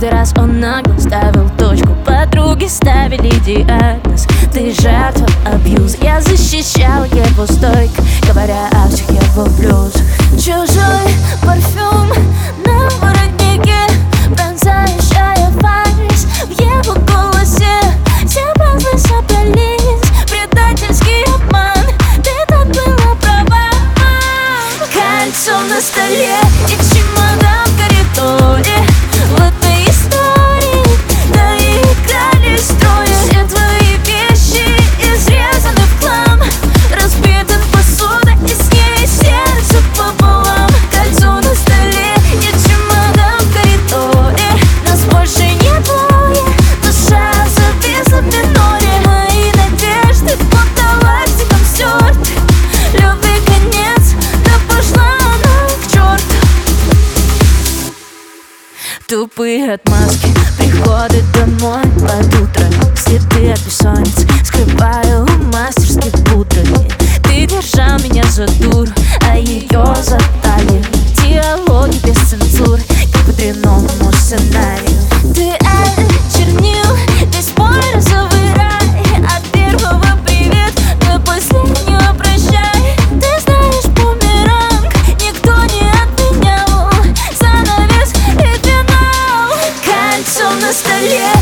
Каждый раз он нагло ставил точку, подруги ставили диагноз. Ты жертва абьюза. Я защищал его стойко, говоря о всех его плюсах. Чужой парфюм на воротнике, пронзающая вальс в его голосе. Все праздно собрались, предательский обман. Ты так была права. Кольцо на столе и чемодан в коридоре. В этой истории доигрались трое. Все твои вещи изрезаны в хлам, разбита посуда и с ней сердце пополам. Кольцо на столе и чемодан в коридоре. Нас больше не двое, душа зависла в миноре. Мои надежды будто ластиком стерты. Любви конец, да пошла она к черту. Тупые отмазки, приходы домой под утро. Следы от бессонницы скрываю мастерски пудрой. Ты держал меня за дуру, а ее за талию. Диалоги без цензуры, как по дряному сценарию. Ты чернил весь мой розовый рай. От первого привет до последнего прощай. Ты знаешь, бумеранг никто не отменял. Занавес и финал. Кольцо на столе